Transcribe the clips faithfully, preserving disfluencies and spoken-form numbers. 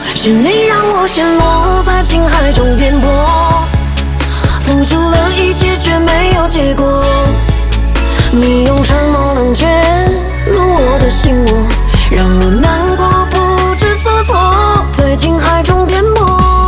是你让我陷落在情海中颠簸，付出了一切却没有结果。你用沉默冷却入我的心窝，让我难过不知所措，在情海中颠簸。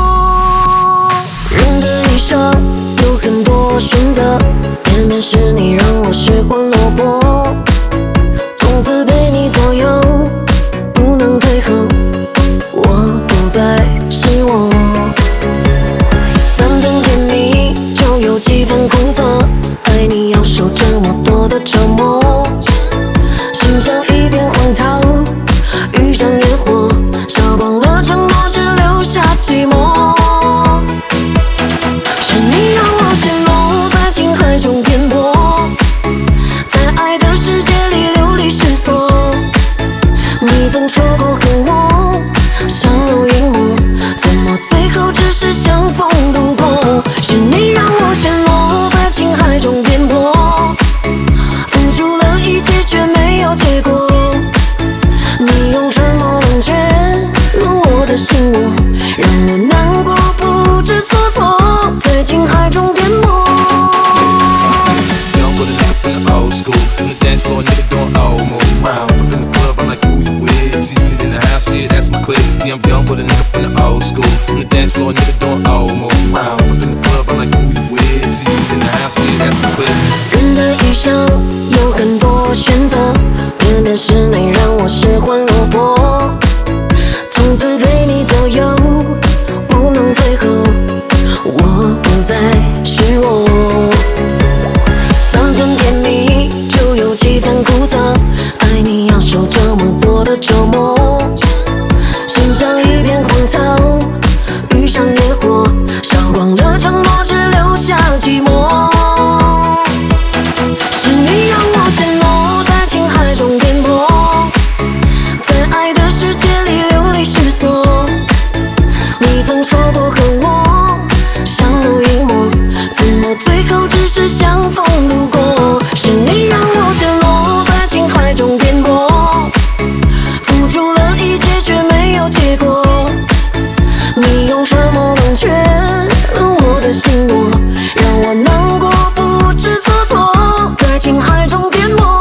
人的一生有很多选择，偏偏是你让我失魂落魄，从此被你左右，不能退后，我不再是我。三分甜蜜就有几分苦涩，爱你要受这么多的折磨，心像一片荒草，遇上野火，烧光了承诺，只留下寂寞。是你让我陷落在情海中颠簸，在爱的世界里流离失所。你曾说过恨我，相濡以沫，怎么最后只是相逢路过？是你让我陷落在情海中颠簸，付出了一切却没有结果。你用沉默冷却入我的心窝，让我难过不知所措，在情海中颠簸。 Young with a nigga from the old school, from the dance floor, nigga doing old move round. Up in the club, I'm like, who you with? See me in the house, yeah, that's my clique. Yeah, I'm young with a nigga from the old school, from the dance floor, nigga doing old move round. Up in the club, I'm like, who you with? See me in the house, yeah, that's my clique. 人的一生有很多选择，偏偏是你让我失魂落魄，从此被你左右，不能退后，我不再是我。三分甜蜜就有几分苦涩，爱你要受这么多的折磨，心像一片荒草，遇上野火，烧光了承诺，只留下寂寞。是你让我陷落在情海中颠簸，在爱的世界里流离失所。你曾说过恨我，相濡以沫，怎么最后只是相逢路过？是你让我陷落在情海中颠簸，付出了一切却没有结果。你用沉默冷却入我的心窝，让我难过不知所措，在情海中颠簸。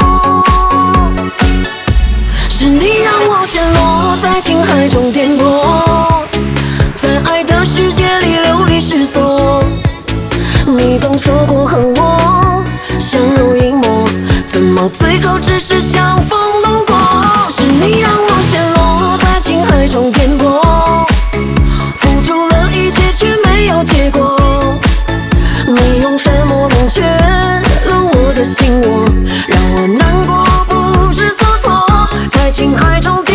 是你让我陷落在情海中颠簸，在爱的世界里流离失所。你曾说过恨我，相濡以沫，怎么最后只是相逢路过？是你让我陷落在情海中颠簸，付出了一切却没有结果。你用沉默冷却入我的心窝，让我难过不知所措，在情海中。